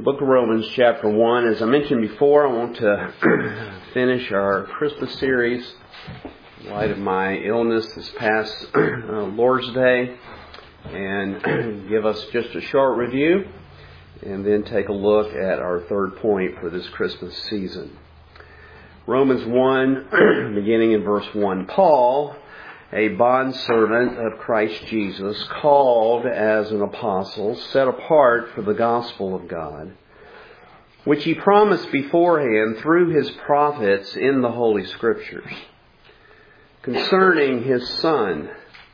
The book of Romans chapter 1. As I mentioned before, I want to finish our Christmas series in light of my illness this past Lord's Day and give us just a short review and then take a look at our third point for this Christmas season. Romans 1, beginning in verse 1. Paul, a bondservant of Christ Jesus, called as an apostle, set apart for the gospel of God, which he promised beforehand through his prophets in the Holy Scriptures, concerning his Son,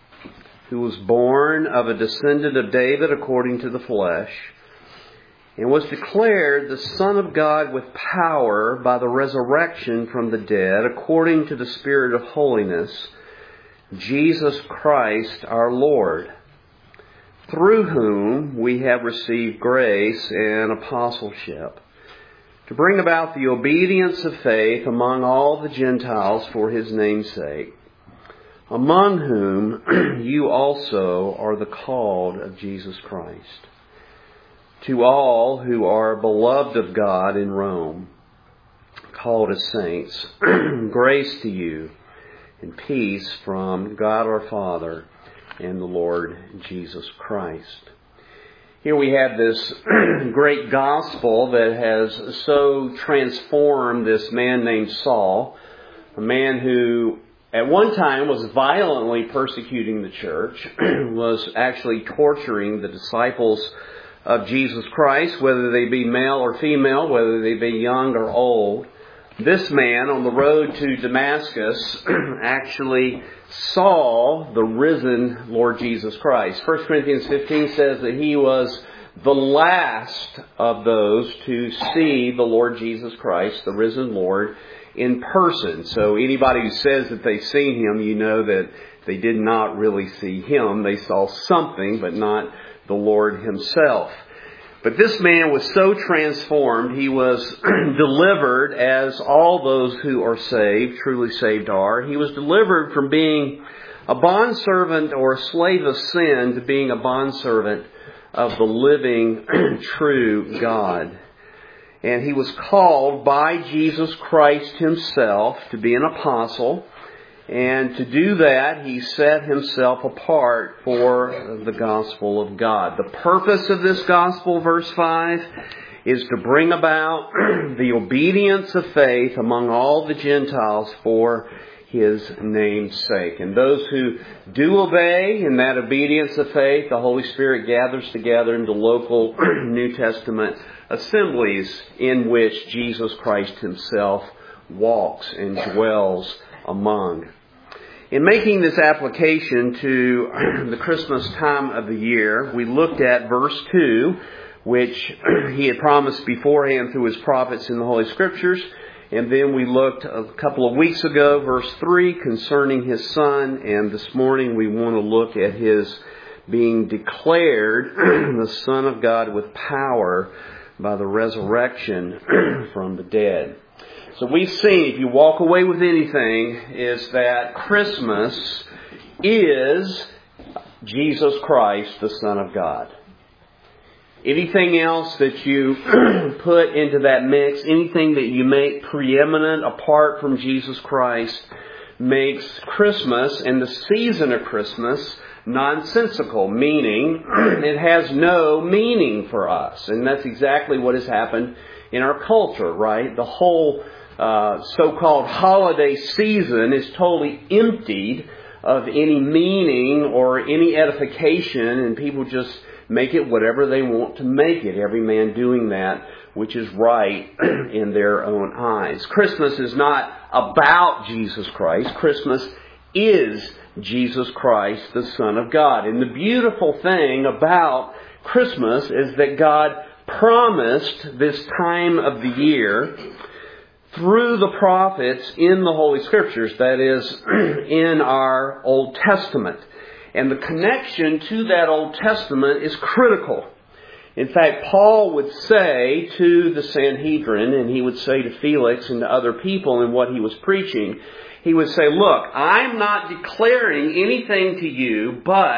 who was born of a descendant of David according to the flesh, and was declared the Son of God with power by the resurrection from the dead, according to the Spirit of holiness, Jesus Christ our Lord, through whom we have received grace and apostleship, to bring about the obedience of faith among all the Gentiles for his name's sake, among whom you also are the called of Jesus Christ. To all who are beloved of God in Rome, called as saints, grace to you and peace from God our Father and the Lord Jesus Christ. Here we have this great gospel that has so transformed this man named Saul, a man who at one time was violently persecuting the church, was actually torturing the disciples of Jesus Christ, whether they be male or female, whether they be young or old. This man on the road to Damascus actually saw the risen Lord Jesus Christ. 1 Corinthians 15 says that he was the last of those to see the Lord Jesus Christ, the risen Lord, in person. So anybody who says that they've seen him, you know that they did not really see him. They saw something, but not the Lord himself. But this man was so transformed, he was delivered, as all those who are saved, truly saved are. He was delivered from being a bondservant or a slave of sin to being a bondservant of the living, true God. And he was called by Jesus Christ himself to be an apostle. And to do that, he set himself apart for the gospel of God. The purpose of this gospel, verse 5, is to bring about the obedience of faith among all the Gentiles for his name's sake. And those who do obey in that obedience of faith, the Holy Spirit gathers together into local New Testament assemblies in which Jesus Christ himself walks and dwells among. In making this application to the Christmas time of the year, we looked at verse 2, which he had promised beforehand through his prophets in the Holy Scriptures. And then we looked a couple of weeks ago, verse 3, concerning his Son. And this morning we want to look at his being declared the Son of God with power by the resurrection from the dead. So we've seen, if you walk away with anything, is that Christmas is Jesus Christ, the Son of God. Anything else that you put into that mix, anything that you make preeminent apart from Jesus Christ, makes Christmas and the season of Christmas nonsensical, meaning it has no meaning for us. And that's exactly what has happened in our culture, right? The whole so-called holiday season is totally emptied of any meaning or any edification, and people just make it whatever they want to make it. Every man doing that which is right in their own eyes. Christmas is not about Jesus Christ. Christmas is Jesus Christ, the Son of God. And the beautiful thing about Christmas is that God promised this time of the year through the prophets in the Holy Scriptures, that is, in our Old Testament. And the connection to that Old Testament is critical. In fact, Paul would say to the Sanhedrin, and he would say to Felix and to other people in what he was preaching, he would say, look, I'm not declaring anything to you but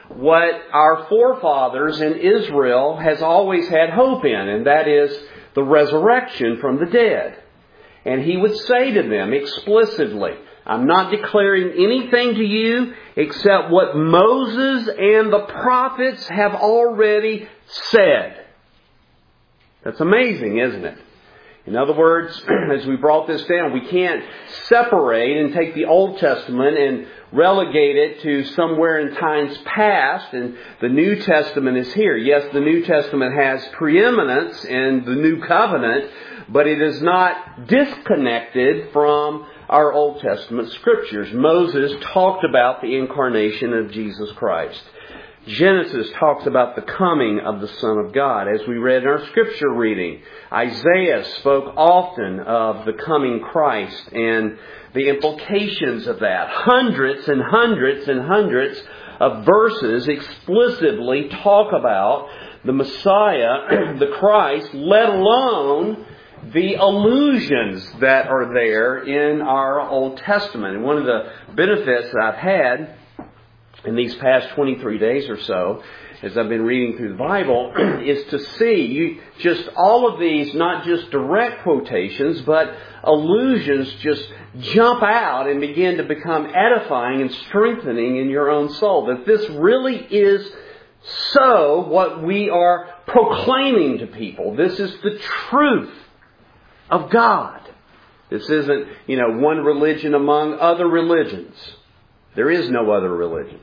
what our forefathers in Israel has always had hope in, and that is the resurrection from the dead. And He would say to them explicitly, I'm not declaring anything to you except what Moses and the prophets have already said. That's amazing, isn't it? In other words, as we brought this down, we can't separate and take the Old Testament and relegate it to somewhere in times past, and the New Testament is here. Yes, the New Testament has preeminence in the New Covenant, but it is not disconnected from our Old Testament Scriptures. Moses talked about the incarnation of Jesus Christ. Genesis talks about the coming of the Son of God. As we read in our Scripture reading, Isaiah spoke often of the coming Christ and the implications of that. Hundreds and hundreds and hundreds of verses explicitly talk about the Messiah, the Christ, let alone the allusions that are there in our Old Testament. And one of the benefits that I've had in these past 23 days or so, as I've been reading through the Bible, is to see just all of these, not just direct quotations, but allusions just jump out and begin to become edifying and strengthening in your own soul. That this really is so what we are proclaiming to people. This is the truth of God. This isn't, one religion among other religions. There is no other religion.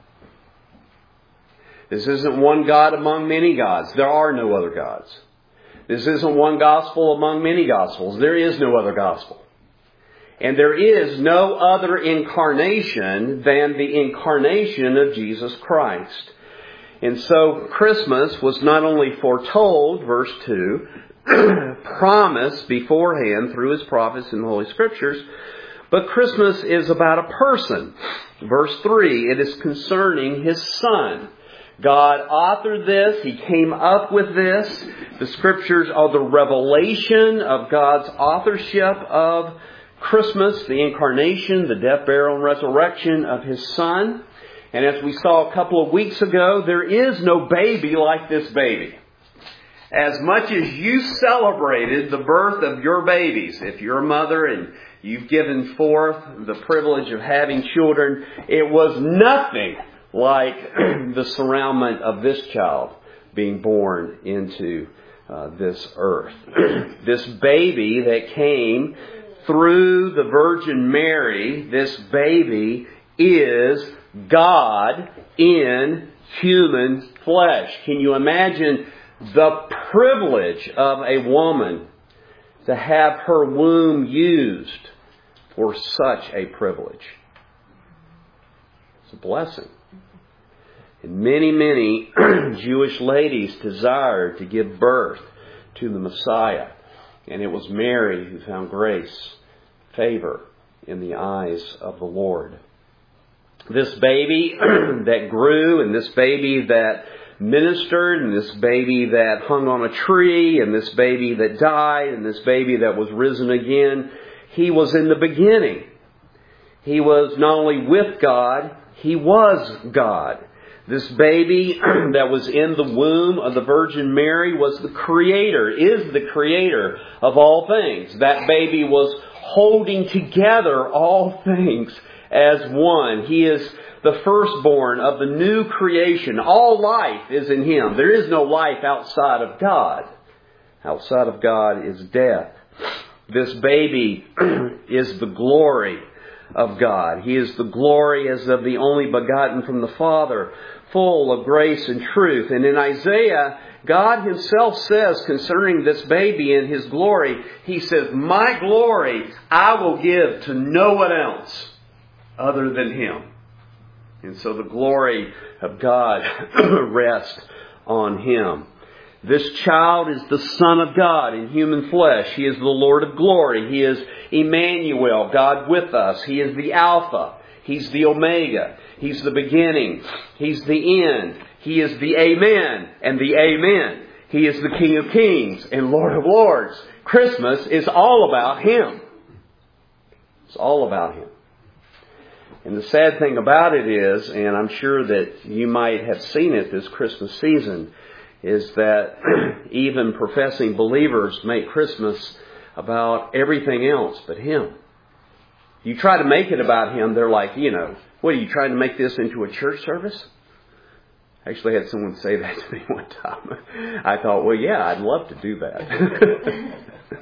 This isn't one God among many gods. There are no other gods. This isn't one gospel among many gospels. There is no other gospel. And there is no other incarnation than the incarnation of Jesus Christ. And so Christmas was not only foretold, verse 2, promised beforehand through His prophets in the Holy Scriptures, but Christmas is about a person. Verse 3, it is concerning His Son. God authored this. He came up with this. The Scriptures are the revelation of God's authorship of Christmas, the incarnation, the death, burial, and resurrection of His Son. And as we saw a couple of weeks ago, there is no baby like this baby. As much as you celebrated the birth of your babies, if you're a mother and you've given forth the privilege of having children, it was nothing like the surroundment of this child being born into this earth. This baby that came through the Virgin Mary, this baby is God in human flesh. Can you imagine the privilege of a woman to have her womb used for such a privilege? It's a blessing. And many, many Jewish ladies desired to give birth to the Messiah. And it was Mary who found grace, favor in the eyes of the Lord. This baby that grew, and this baby that ministered, and this baby that hung on a tree, and this baby that died, and this baby that was risen again, He was in the beginning. He was not only with God, He was God. This baby that was in the womb of the Virgin Mary was the Creator, is the Creator of all things. That baby was holding together all things as one. He is the firstborn of the new creation. All life is in Him. There is no life outside of God. Outside of God is death. This baby is the glory of God. He is the glory as of the only begotten from the Father, full of grace and truth. And in Isaiah, God Himself says concerning this baby and His glory, He says, "My glory I will give to no one else other than Him." And so the glory of God rests on Him. This child is the Son of God in human flesh. He is the Lord of glory. He is Emmanuel, God with us. He is the Alpha. He's the Omega. He's the beginning. He's the end. He is the Amen and the Amen. He is the King of Kings and Lord of Lords. Christmas is all about Him. It's all about Him. And the sad thing about it is, and I'm sure that you might have seen it this Christmas season, is that even professing believers make Christmas about everything else but Him. You try to make it about Him, they're like, what, are you trying to make this into a church service? I actually had someone say that to me one time. I thought, well, yeah, I'd love to do that.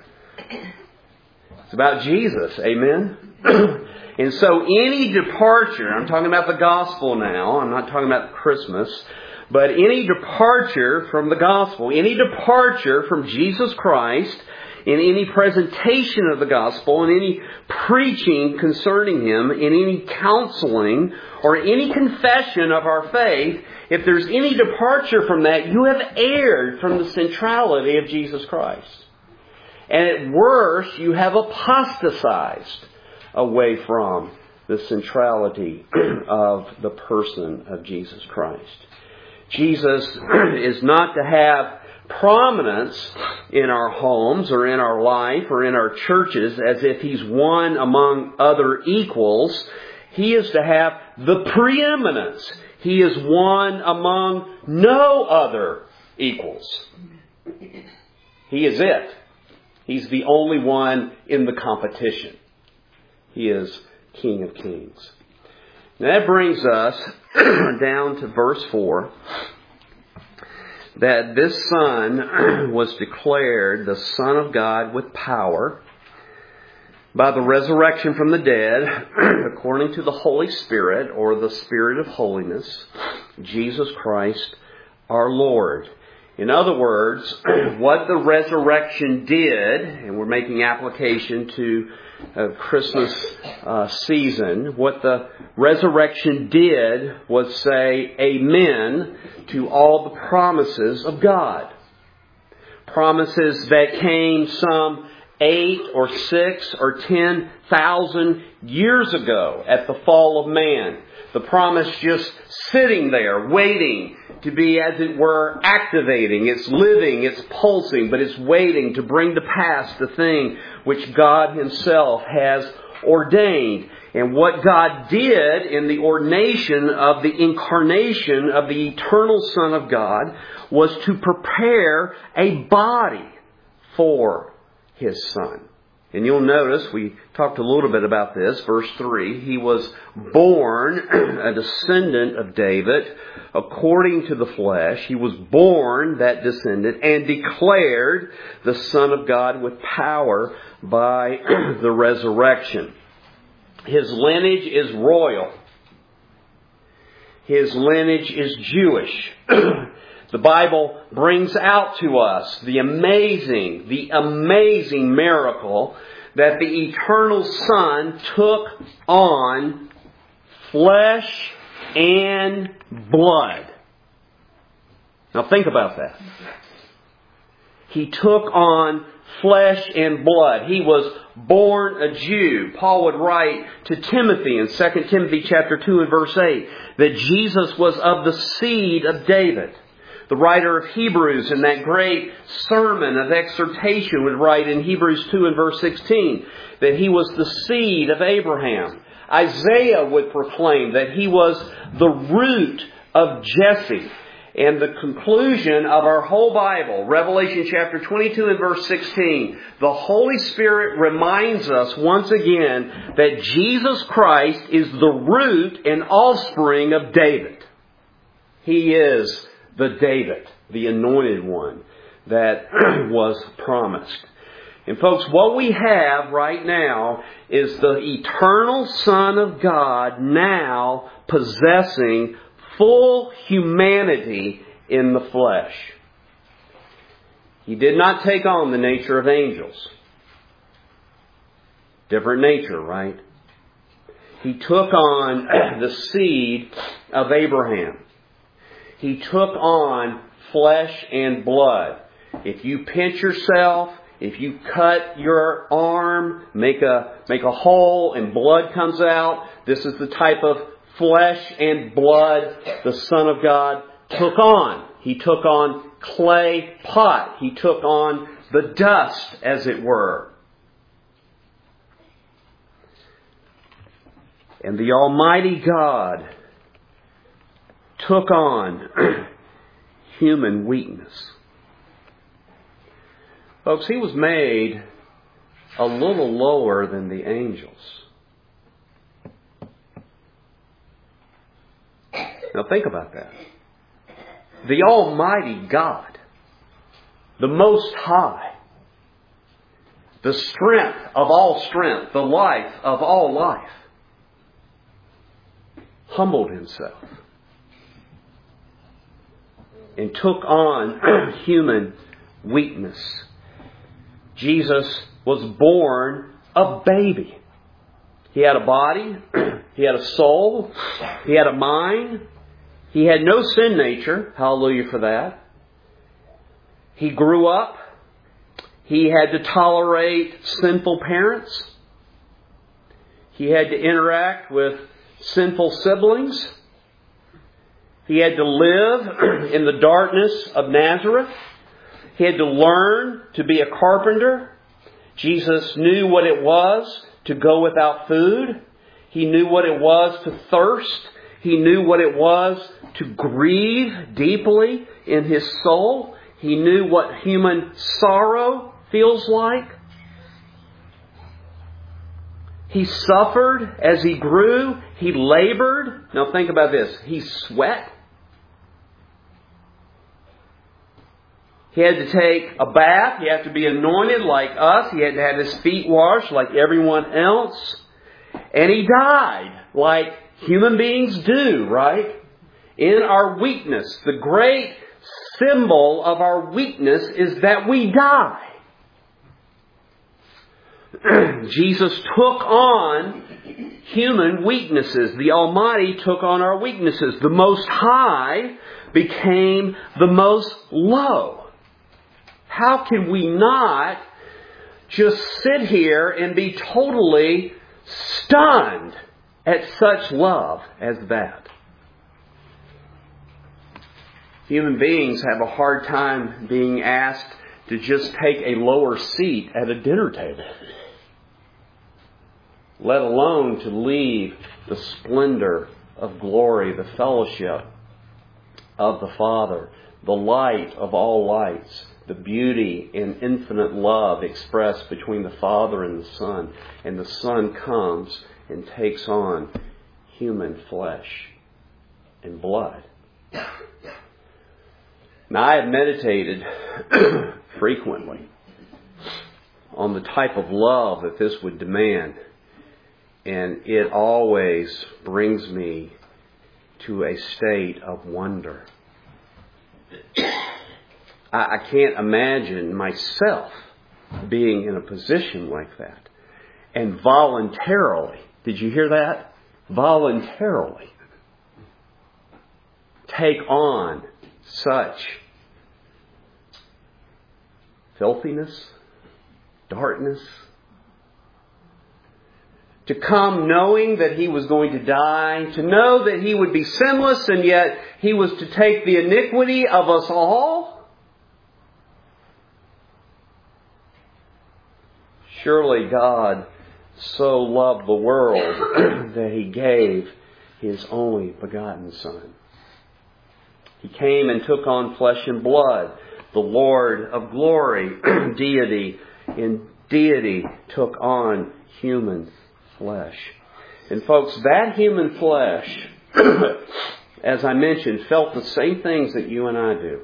It's about Jesus, amen? And so any departure, I'm talking about the gospel now, I'm not talking about Christmas, but any departure from the gospel, any departure from Jesus Christ, in any presentation of the gospel, in any preaching concerning Him, in any counseling, or any confession of our faith, if there's any departure from that, you have erred from the centrality of Jesus Christ. And at worst, you have apostatized away from the centrality of the person of Jesus Christ. Jesus is not to have prominence in our homes or in our life or in our churches as if He's one among other equals. He is to have the preeminence. He is one among no other equals. He is it. He's the only one in the competition. He is King of Kings. Now that brings us down to verse 4. That this Son was declared the Son of God with power by the resurrection from the dead, according to the Holy Spirit, or the Spirit of holiness, Jesus Christ our Lord. In other words, what the resurrection did, and we're making application to Christmas season, what the resurrection did was say amen to all the promises of God. Promises that came some 8 or 6 or 10,000 years ago at the fall of man. The promise just sitting there, waiting to be, as it were, activating. It's living, it's pulsing, but it's waiting to bring to pass the thing which God Himself has ordained. And what God did in the ordination of the incarnation of the eternal Son of God was to prepare a body for His Son. And you'll notice, we talked a little bit about this, verse 3, He was born a descendant of David according to the flesh. He was born that descendant and declared the Son of God with power by the resurrection. His lineage is royal. His lineage is Jewish. The Bible brings out to us the amazing miracle that the eternal Son took on flesh and blood. Now think about that. He took on flesh and blood. He was born a Jew. Paul would write to Timothy in 2 Timothy chapter 2 and verse 8 that Jesus was of the seed of David. The writer of Hebrews in that great sermon of exhortation would write in Hebrews 2 and verse 16 that He was the seed of Abraham. Isaiah would proclaim that He was the root of Jesse. And the conclusion of our whole Bible, Revelation chapter 22 and verse 16, the Holy Spirit reminds us once again that Jesus Christ is the root and offspring of David. He is the David, the anointed one that was promised. And folks, what we have right now is the eternal Son of God now possessing full humanity in the flesh. He did not take on the nature of angels. Different nature, right? He took on the seed of Abraham. He took on flesh and blood. If you pinch yourself, if you cut your arm, make a hole and blood comes out, this is the type of flesh and blood the Son of God took on. He took on clay pot. He took on the dust, as it were. And the Almighty God took on human weakness. Folks, He was made a little lower than the angels. Now think about that. The Almighty God, the Most High, the strength of all strength, the life of all life, humbled Himself and took on human weakness. Jesus was born a baby. He had a body, He had a soul, He had a mind. He had no sin nature. Hallelujah for that. He grew up. He had to tolerate sinful parents. He had to interact with sinful siblings. He had to live in the darkness of Nazareth. He had to learn to be a carpenter. Jesus knew what it was to go without food. He knew what it was to thirst. He knew what it was to grieve deeply in His soul. He knew what human sorrow feels like. He suffered as He grew. He labored. Now think about this. He sweat. He had to take a bath. He had to be anointed like us. He had to have His feet washed like everyone else. And He died like human beings do, right? In our weakness. The great symbol of our weakness is that we die. Jesus took on human weaknesses. The Almighty took on our weaknesses. The Most High became the Most Low. How can we not just sit here and be totally stunned at such love as that? Human beings have a hard time being asked to just take a lower seat at a dinner table, let alone to leave the splendor of glory, the fellowship of the Father, the light of all lights, the beauty and infinite love expressed between the Father and the Son. And the Son comes and takes on human flesh and blood. Now, I have meditated frequently on the type of love that this would demand. And it always brings me to a state of wonder. I can't imagine myself being in a position like that. And voluntarily, did you hear that? Voluntarily take on such filthiness, darkness, to come knowing that He was going to die, to know that He would be sinless, and yet He was to take the iniquity of us all. Surely God so loved the world that He gave His only begotten Son. He came and took on flesh and blood. The Lord of glory, deity, in deity took on human flesh. And folks, that human flesh, as I mentioned, felt the same things that you and I do.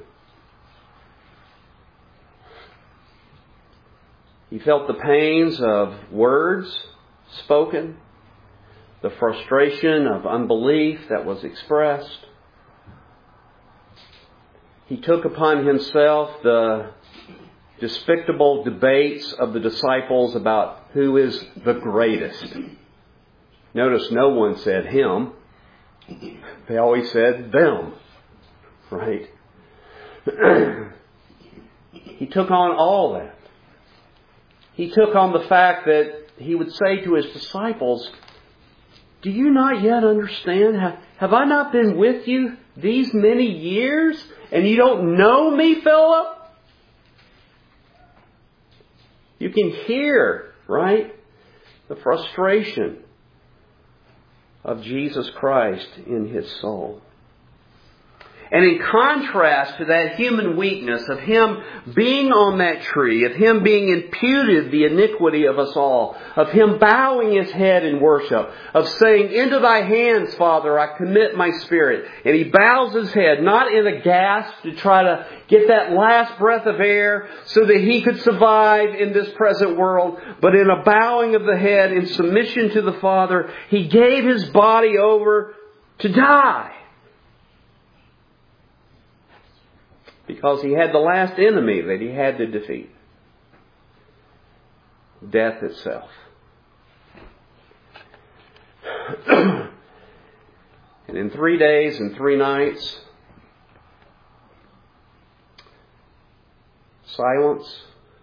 He felt the pains of words spoken, the frustration of unbelief that was expressed. He took upon Himself the despicable debates of the disciples about who is the greatest. Notice no one said Him. They always said them. Right? He took on all that. He took on the fact that He would say to His disciples, do you not yet understand? Have I not been with you these many years? And you don't know me, Philip? You can hear, right? The frustration. of Jesus Christ in his soul. And in contrast to that human weakness of Him being on that tree, of Him being imputed the iniquity of us all, of Him bowing His head in worship, of saying, "Into Thy hands, Father, I commit my spirit." And He bows His head, not in a gasp to try to get that last breath of air so that He could survive in this present world, but in a bowing of the head in submission to the Father, He gave His body over to die. Because He had the last enemy that He had to defeat. Death itself. And in 3 days and 3 nights, silence,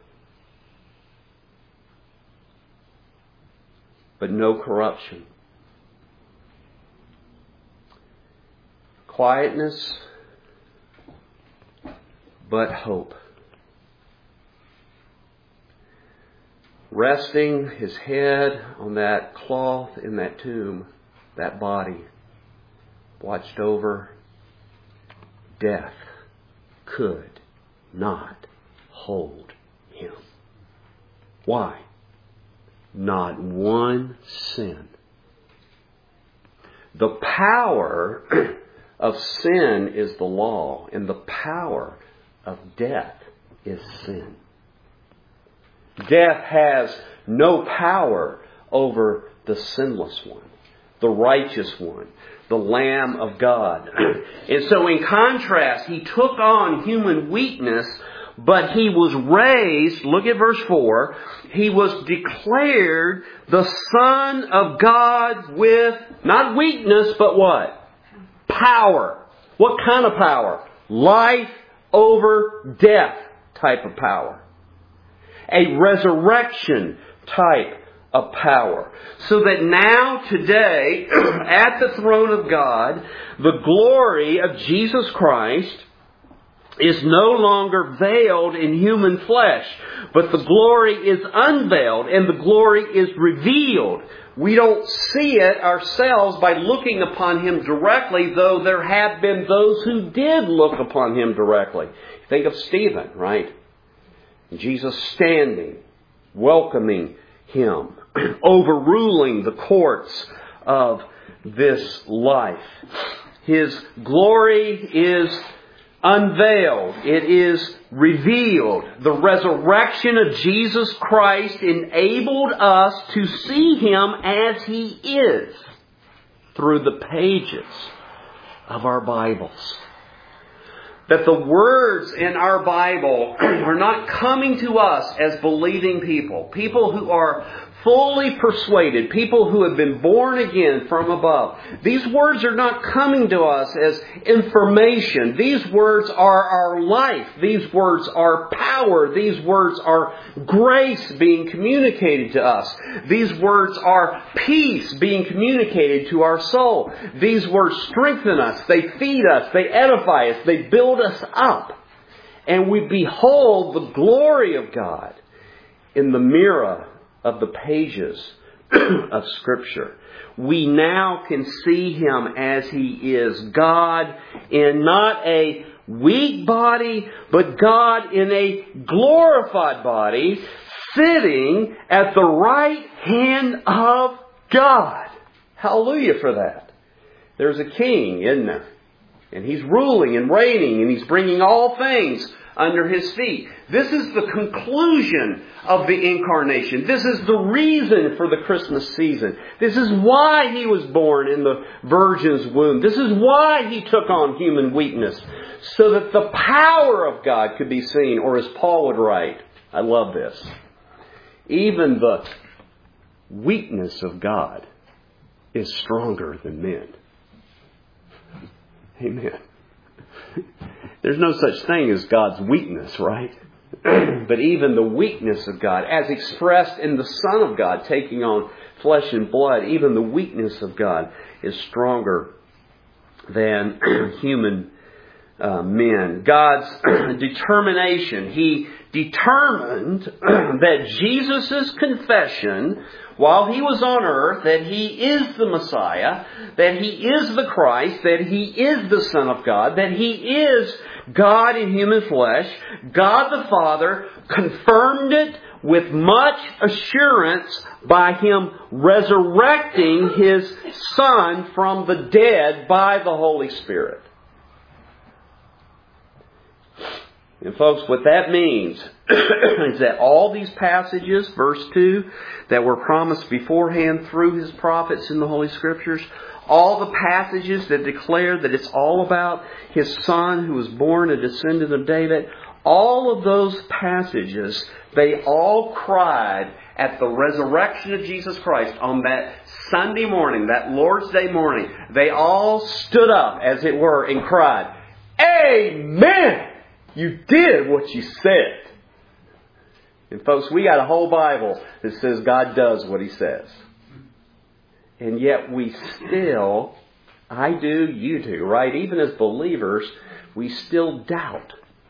but no corruption. Quietness, but hope. Resting His head on that cloth in that tomb, that body, watched over, death could not hold Him. Why? Not one sin. The power of sin is the law, and the power of death is sin. Death has no power over the sinless one, the righteous one, the Lamb of God. And so in contrast, He took on human weakness, but He was raised, look at verse 4, He was declared the Son of God with, not weakness, but what? Power. What kind of power? Life over death type of power. A resurrection type of power. So that now, today, at the throne of God, the glory of Jesus Christ is no longer veiled in human flesh, but the glory is unveiled and the glory is revealed. We don't see it ourselves by looking upon Him directly, though there have been those who did look upon Him directly. Think of Stephen, right? Jesus standing, welcoming him, overruling the courts of this life. His glory is unveiled. It is revealed. The resurrection of Jesus Christ enabled us to see Him as He is through the pages of our Bibles. That the words in our Bible are not coming to us as believing people. People who are fully persuaded. People who have been born again from above. These words are not coming to us as information. These words are our life. These words are power. These words are grace being communicated to us. These words are peace being communicated to our soul. These words strengthen us. They feed us. They edify us. They build us up. And we behold the glory of God in the mirror of the pages of Scripture. We now can see Him as He is, God in not a weak body, but God in a glorified body, sitting at the right hand of God. Hallelujah for that. There's a king, isn't there? And He's ruling and reigning, and He's bringing all things under His feet. This is the conclusion of the incarnation. This is the reason for the Christmas season. This is why He was born in the Virgin's womb. This is why He took on human weakness, so that the power of God could be seen. Or as Paul would write, I love this, even the weakness of God is stronger than men. Amen. There's no such thing as God's weakness, right? But even the weakness of God, as expressed in the Son of God taking on flesh and blood, even the weakness of God is stronger than human men. God's determination. He determined that Jesus' confession while He was on earth, that He is the Messiah, that He is the Christ, that He is the Son of God, that He is God in human flesh, God the Father confirmed it with much assurance by Him resurrecting His Son from the dead by the Holy Spirit. And folks, what that means is that all these passages, verse 2, that were promised beforehand through His prophets in the Holy Scriptures, all the passages that declare that it's all about His Son who was born a descendant of David, all of those passages, they all cried at the resurrection of Jesus Christ on that Sunday morning, that Lord's Day morning. They all stood up, as it were, and cried, "Amen! You did what you said." And folks, we got a whole Bible that says God does what He says. And yet we still, I do, you do, right? Even as believers, we still doubt.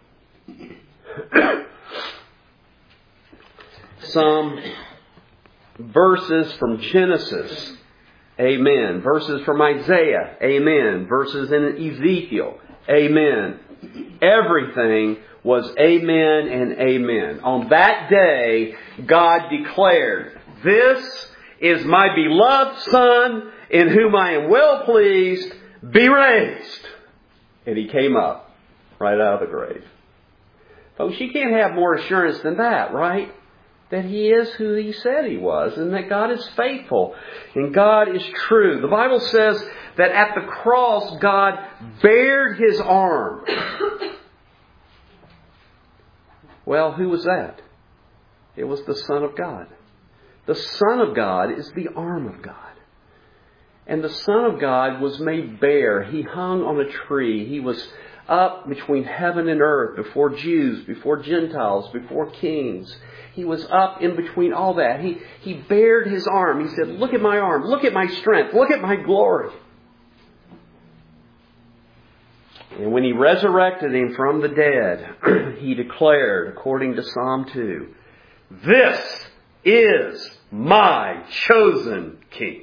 Some verses from Genesis, amen. Verses from Isaiah, amen. Verses in Ezekiel, amen. Everything was amen and amen. On that day, God declared, "This is my beloved Son, in whom I am well pleased. Be raised." And He came up right out of the grave. Folks, you can't have more assurance than that, right? That He is who He said He was, and that God is faithful, and God is true. The Bible says that at the cross, God bared His arm. Well, who was that? It was the Son of God. The Son of God is the arm of God. And the Son of God was made bare. He hung on a tree. He was up between heaven and earth, before Jews, before Gentiles, before kings. He was up in between all that. He bared His arm. He said, "Look at my arm. Look at my strength. Look at my glory." And when He resurrected Him from the dead, He declared, according to Psalm 2, "This is my chosen King."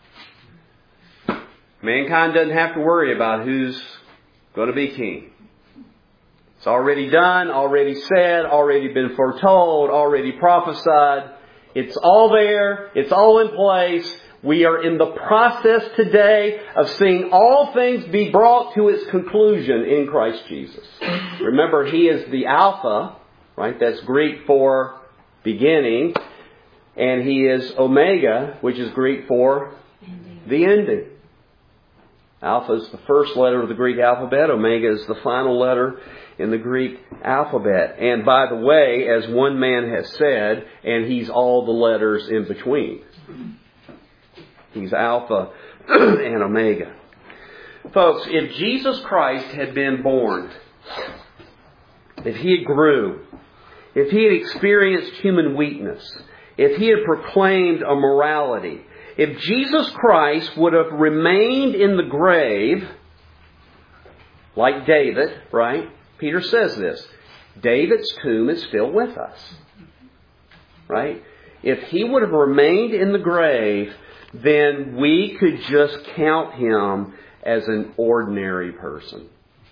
Mankind doesn't have to worry about who's going to be king. It's already done, already said, already been foretold, already prophesied. It's all there. It's all in place. We are in the process today of seeing all things be brought to its conclusion in Christ Jesus. Remember, He is the Alpha, right? That's Greek for beginning. And He is Omega, which is Greek for the ending. Alpha is the first letter of the Greek alphabet. Omega is the final letter in the Greek alphabet. And by the way, as one man has said, and He's all the letters in between. He's Alpha and Omega. Folks, if Jesus Christ had been born, if He grew, if He had experienced human weakness, if He had proclaimed a morality, if Jesus Christ would have remained in the grave, like David, right? Peter says this, David's tomb is still with us. Right? If He would have remained in the grave, then we could just count Him as an ordinary person.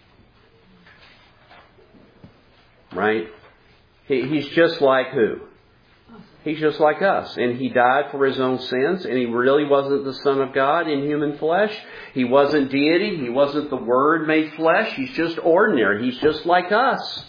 Right? He's just like who? He's just like us. And He died for His own sins. And He really wasn't the Son of God in human flesh. He wasn't deity. He wasn't the Word made flesh. He's just ordinary. He's just like us.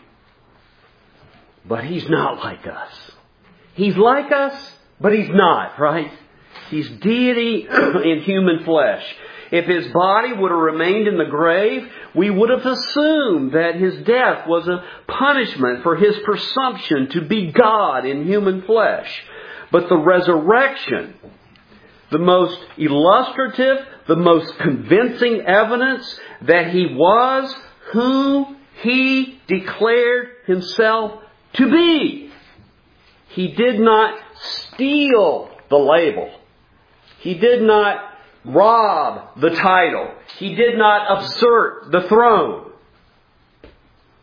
But He's not like us. He's like us, but He's not, right? He's deity in human flesh. If His body would have remained in the grave, we would have assumed that His death was a punishment for His presumption to be God in human flesh. But the resurrection, the most illustrative, the most convincing evidence that He was who He declared Himself to be. He did not steal the label. He did not rob the title. He did not usurp the throne.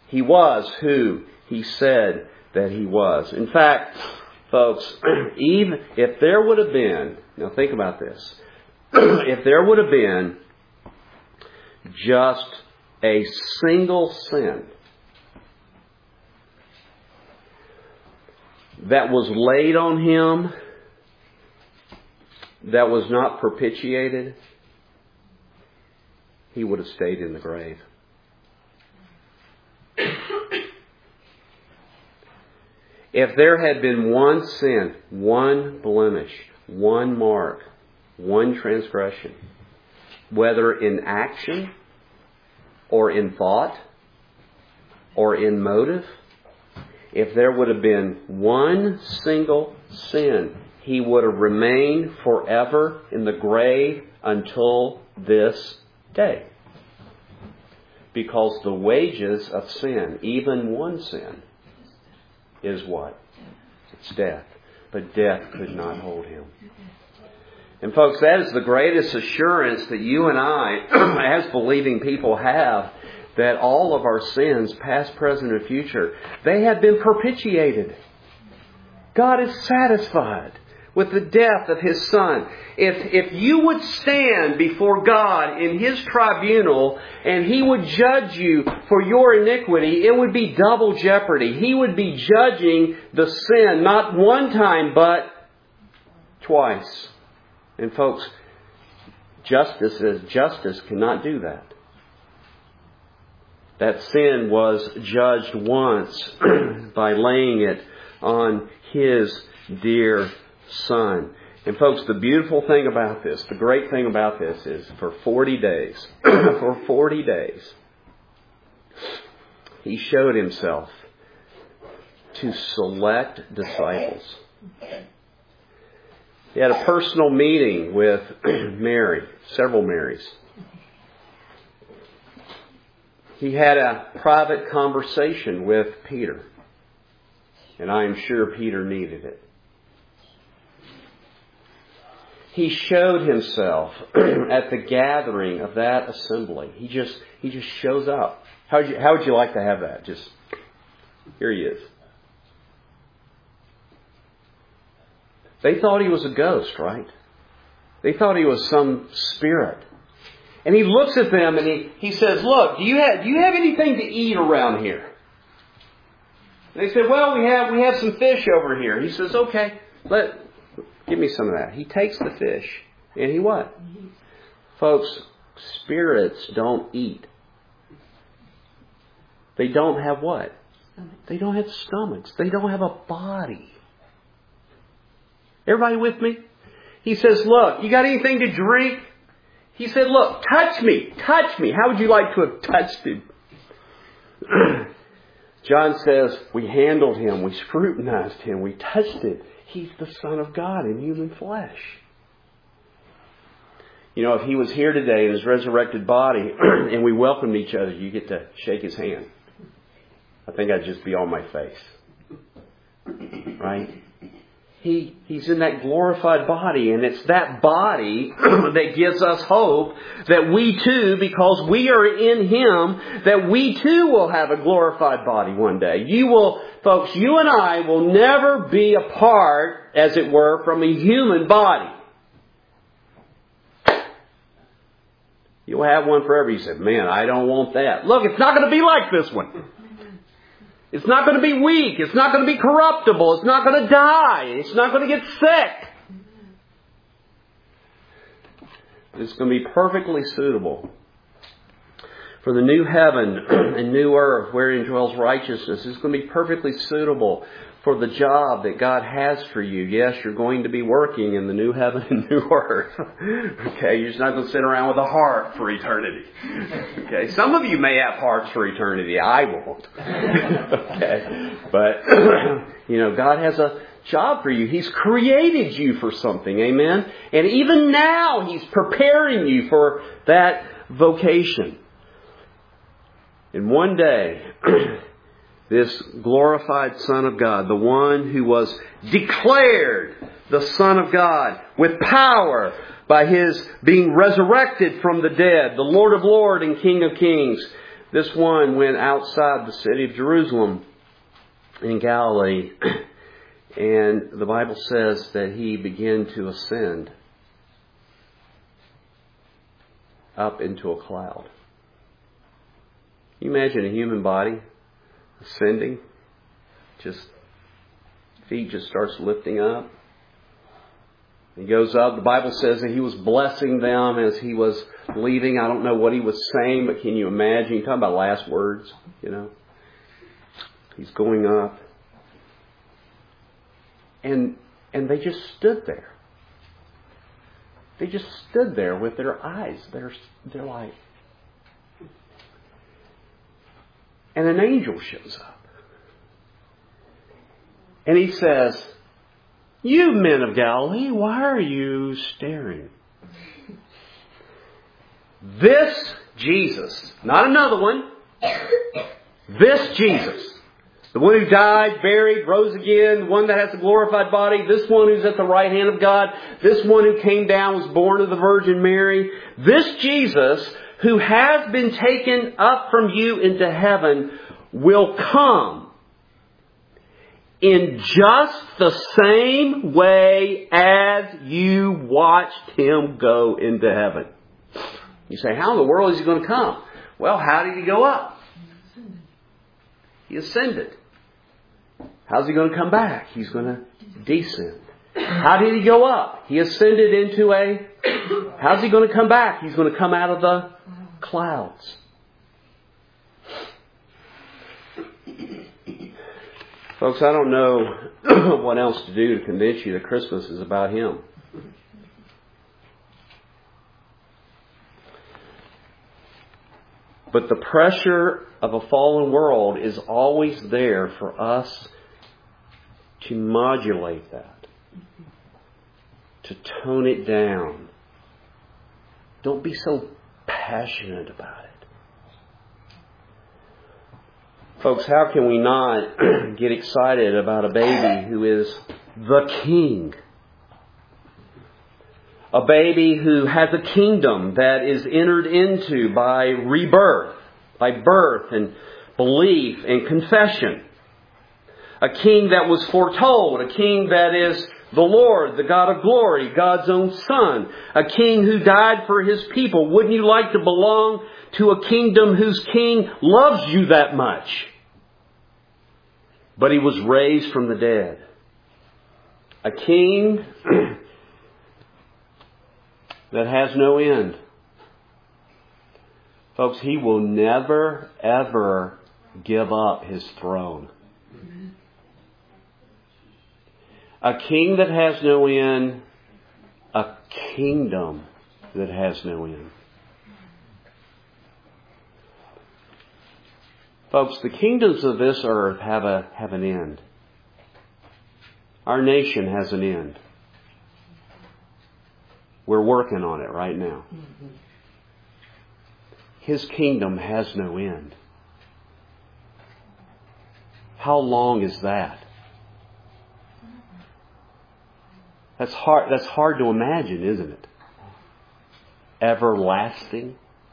He was who He said that He was. In fact, folks, even if there would have been, now think about this, if there would have been just a single sin that was laid on Him that was not propitiated, He would have stayed in the grave. If there had been one sin, one blemish, one mark, one transgression, whether in action or in thought or in motive, if there would have been one single sin, He would have remained forever in the grave until this day. Because the wages of sin, even one sin, is what? It's death. But death could not hold Him. And folks, that is the greatest assurance that you and I, as believing people, have, that all of our sins, past, present, and future, they have been propitiated. God is satisfied with the death of His Son. If you would stand before God in His tribunal and He would judge you for your iniquity, it would be double jeopardy. He would be judging the sin not one time but twice. And folks, justice cannot do that. That sin was judged once by laying it on His dear Son. And folks, the beautiful thing about this, the great thing about this is for 40 days, He showed Himself to select disciples. He had a personal meeting with Mary, several Marys. He had a private conversation with Peter. And I am sure Peter needed it. He showed Himself at the gathering of that assembly. He just shows up. How would you like to have that? Just, here He is. They thought He was a ghost, right? They thought He was some spirit. And He looks at them and he says, "Look, do you have anything to eat around here?" And they said, "Well, we have some fish over here." He says, "Okay, give me some of that." He takes the fish and He what? Folks, spirits don't eat. They don't have what? They don't have stomachs. They don't have a body. Everybody with me? He says, "Look, you got anything to drink?" He said, "Look, touch me. Touch me." How would you like to have touched Him? John says, we handled Him. We scrutinized Him. We touched Him. He's the Son of God in human flesh. You know, if He was here today in His resurrected body and we welcomed each other, you get to shake His hand. I think I'd just be on my face. Right? He's in that glorified body, and it's that body that gives us hope that we too, because we are in Him, that we too will have a glorified body one day. Folks, you and I will never be apart, as it were, from a human body. You'll have one forever. You said, "Man, I don't want that." Look, it's not going to be like this one. It's not going to be weak. It's not going to be corruptible. It's not going to die. It's not going to get sick. It's going to be perfectly suitable for the new heaven and new earth wherein dwells righteousness. It's going to be perfectly suitable for the job that God has for you. Yes, you're going to be working in the new heaven and new earth. Okay, you're just not going to sit around with a heart for eternity. Okay, some of you may have hearts for eternity. I won't. Okay, but God has a job for you. He's created you for something. Amen. And even now, He's preparing you for that vocation. And one day, this glorified Son of God, the one who was declared the Son of God with power by His being resurrected from the dead, the Lord of Lords and King of Kings, This one went outside the city of Jerusalem in Galilee. And the Bible says that he began to ascend up into a cloud. Can you imagine a human body ascending? Feet just starts lifting up. He goes up. The Bible says that he was blessing them as he was leaving. I don't know what he was saying, but can you imagine? You're talking about last words, He's going up. And they just stood there. They just stood there with their eyes. They're like... And an angel shows up. And he says, "You men of Galilee, why are you staring? This Jesus," not another one, this Jesus, the one who died, buried, rose again, the one that has a glorified body, this one who's at the right hand of God, this one who came down, was born of the Virgin Mary, this Jesus who has been taken up from you into heaven will come in just the same way as you watched him go into heaven. You say, how in the world is he going to come? Well, how did he go up? He ascended. How's he going to come back? He's going to descend. How did he go up? He ascended into how's he going to come back? He's going to come out of the clouds. Folks, I don't know what else to do to convince you that Christmas is about him. But the pressure of a fallen world is always there for us to modulate that, to tone it down. Don't be so passionate about it. Folks, how can we not get excited about a baby who is the King? A baby who has a kingdom that is entered into by rebirth, by birth and belief and confession. A king that was foretold, a king that is the Lord, the God of glory, God's own Son. A king who died for his people. Wouldn't you like to belong to a kingdom whose king loves you that much? But he was raised from the dead. A king that has no end. Folks, he will never, ever give up his throne. A king that has no end, a kingdom that has no end. Folks, the kingdoms of this earth have an end. Our nation has an end. We're working on it right now. His kingdom has no end. How long is that? That's hard to imagine, isn't it? Everlasting.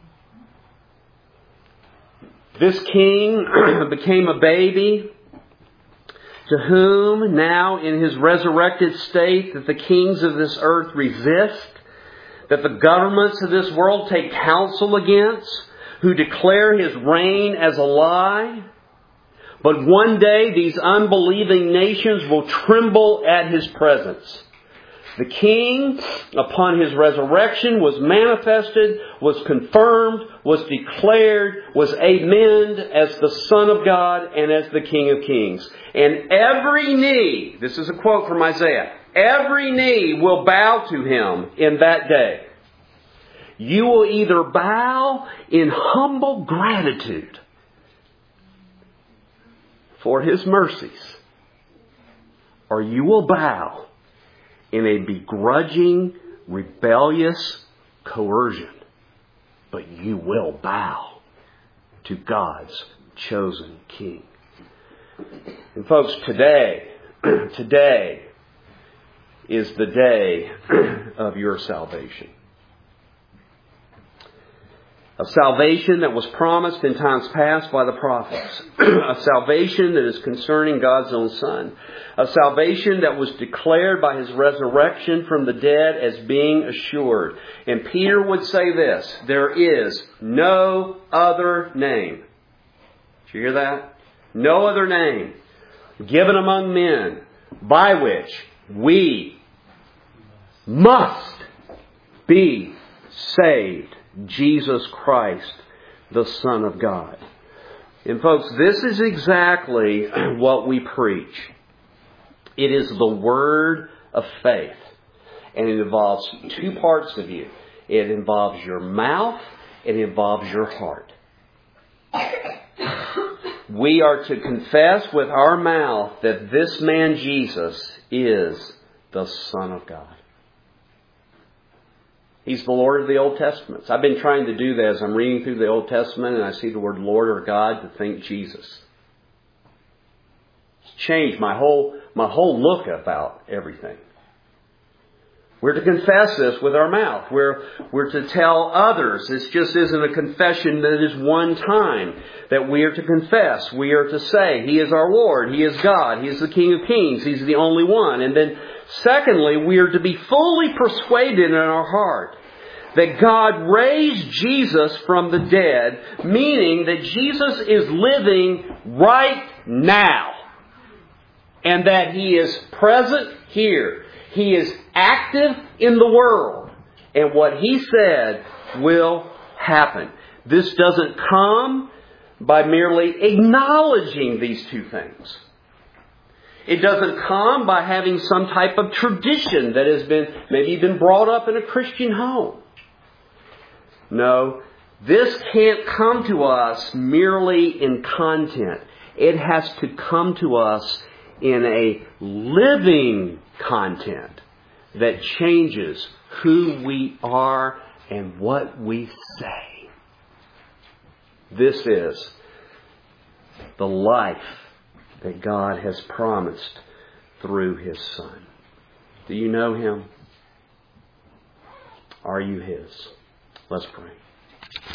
This king became a baby to whom now in his resurrected state that the kings of this earth resist, that the governments of this world take counsel against, who declare his reign as a lie. But one day these unbelieving nations will tremble at his presence. The King, upon his resurrection, was manifested, was confirmed, was declared, was amened as the Son of God and as the King of Kings. And every knee, this is a quote from Isaiah, every knee will bow to him in that day. You will either bow in humble gratitude for his mercies, or you will bow in a begrudging, rebellious coercion. But you will bow to God's chosen King. And folks, today is the day of your salvation. A salvation that was promised in times past by the prophets. A salvation that is concerning God's own Son. A salvation that was declared by His resurrection from the dead as being assured. And Peter would say this, there is no other name. Did you hear that? No other name given among men by which we must be saved. Jesus Christ, the Son of God. And folks, this is exactly what we preach. It is the word of faith. And it involves two parts of you. It involves your mouth. It involves your heart. We are to confess with our mouth that this man Jesus is the Son of God. He's the Lord of the Old Testament. So I've been trying to do that as I'm reading through the Old Testament and I see the word Lord or God to think Jesus. It's changed my whole look about everything. We're to confess this with our mouth. We're to tell others. This just isn't a confession that is one time. That we are to confess. We are to say, He is our Lord. He is God. He is the King of Kings. He's the only one. And then secondly, we are to be fully persuaded in our heart that God raised Jesus from the dead, meaning that Jesus is living right now. And that He is present here. He is active in the world. And what He said will happen. This doesn't come by merely acknowledging these two things. It doesn't come by having some type of tradition that has been brought up in a Christian home. No, this can't come to us merely in content. It has to come to us in a living content that changes who we are and what we say. This is the life that God has promised through His Son. Do you know Him? Are you His? Let's pray.